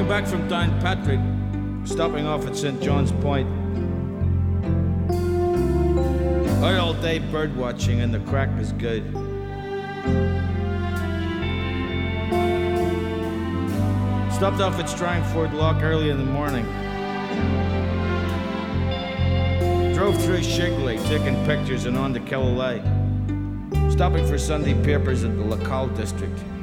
Coming back from Downpatrick, stopping off at St. John's Point. Out all day bird watching and the crack is good. Stopped off at Strangford Lock early in the morning. Drove through Shigley, taking pictures and on to Killaloe. Stopping for Sunday papers at the Lacal district.